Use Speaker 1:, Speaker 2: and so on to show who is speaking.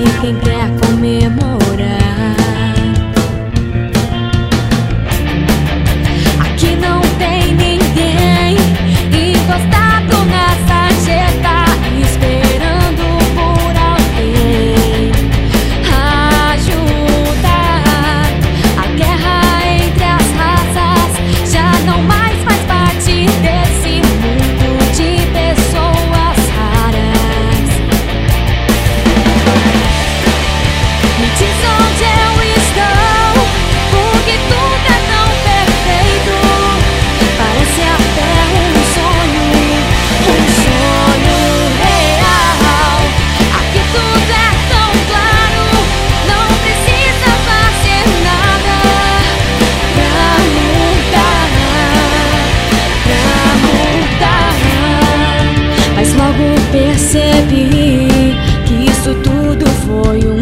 Speaker 1: quem quer comemorar. Aqui não tem ninguém encostado na sarjeta, esperando por alguém ajudar. A guerra entre as raças já não mais faz parte desse mundo de pessoas raras. Me diz onde eu estou, porque tudo é tão perfeito. Parece até um sonho real. Aqui tudo é tão claro, não precisa fazer nada pra mudar. Mas logo percebi que isso tudo foi um